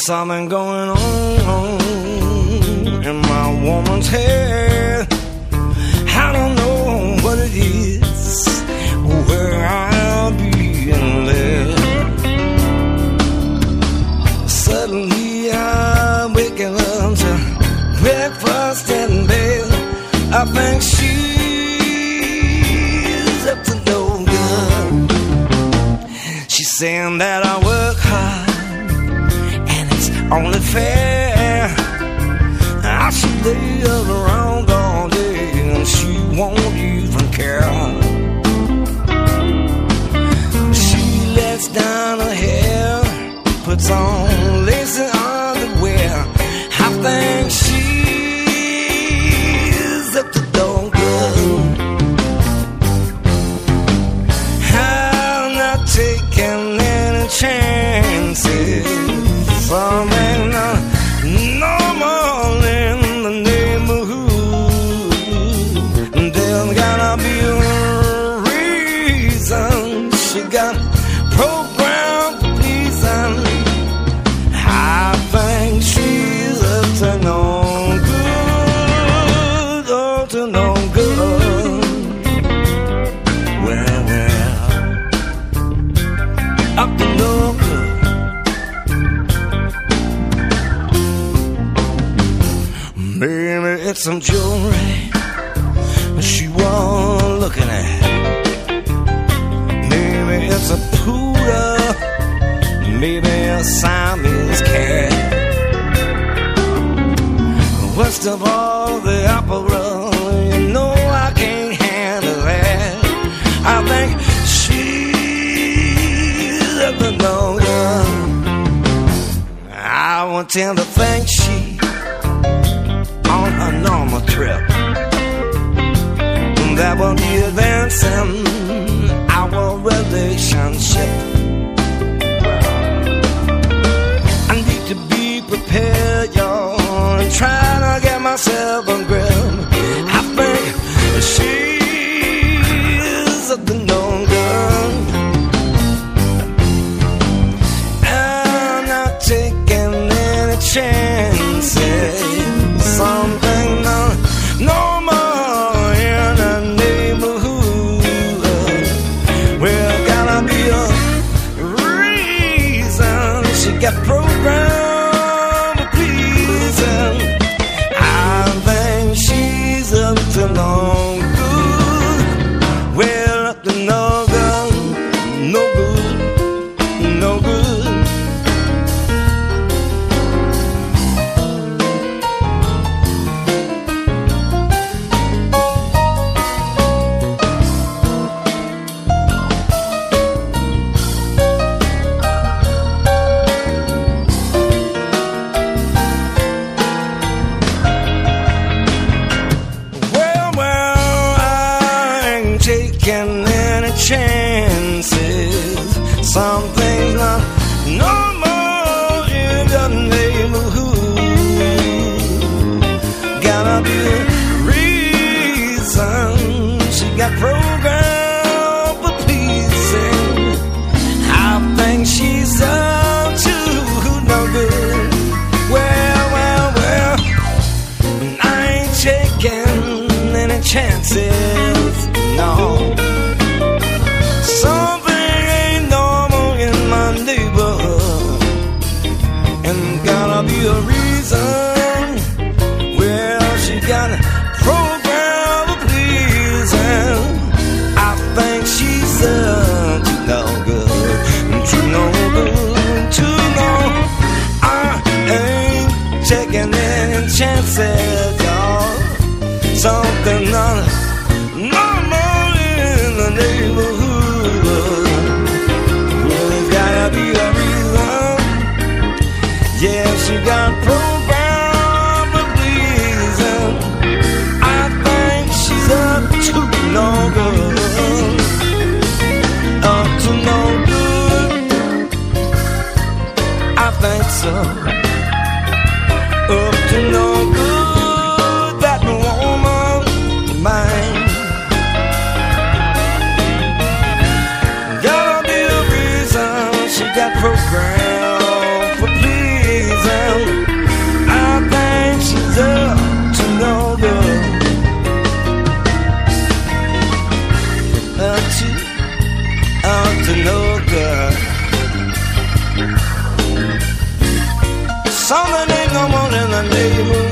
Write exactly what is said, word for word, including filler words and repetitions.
something going on in my woman's head. I don't know what it is, where I'll be led. Suddenly I'm waking up to breakfast in bed. I think she's up to no good. She's saying that I work hard and it's only fair. I should lay around all day and she won't even care. She lets down her hair, puts on lacy underwear. I think she's up to no good. I'm not taking any chances. Something uh, normal in the neighborhood. There's gotta be a reason. She got programmed for pleasing. I think she's up to no good, up to no good. Well, well, up to no good. Maybe it's some jewelry she was looking at. Maybe it's a poodle, maybe a Siamese cat. Worst of all, the opera, you know I can't handle that. I think she's up to no good. I would tend to think she on a normal trip that will be advancing our relationship. I need to be prepared, y'all, and try to get myself a grip. I think she's up to no good. I'm not taking any chances. Something uh, normal in the neighborhood. Well, gotta be a reason. She got programmed for pleasing. I think she's up to no good. Well, up to no good, no good, no good. Any chances, something's not normal in the neighborhood. Gotta be a reason. She got programmed for pleasing. I think she's up to no good. Well, well, well, I ain't taking any chances. No. Something ain't normal in my neighborhood, and gotta be a reason. Well, she got a program of pleasing. I think she's up to no good, to no good, to no. I ain't taking any chances, y'all. Something not normal in the neighborhood. Well, there's gotta be a reason. Yeah, she got programmed for pleasing. I think she's up to no good, up to no good. I think so. Up to no good, that woman mine. Gotta be a reason she got programmed for pleasing. Something ain't going on in the neighborhood.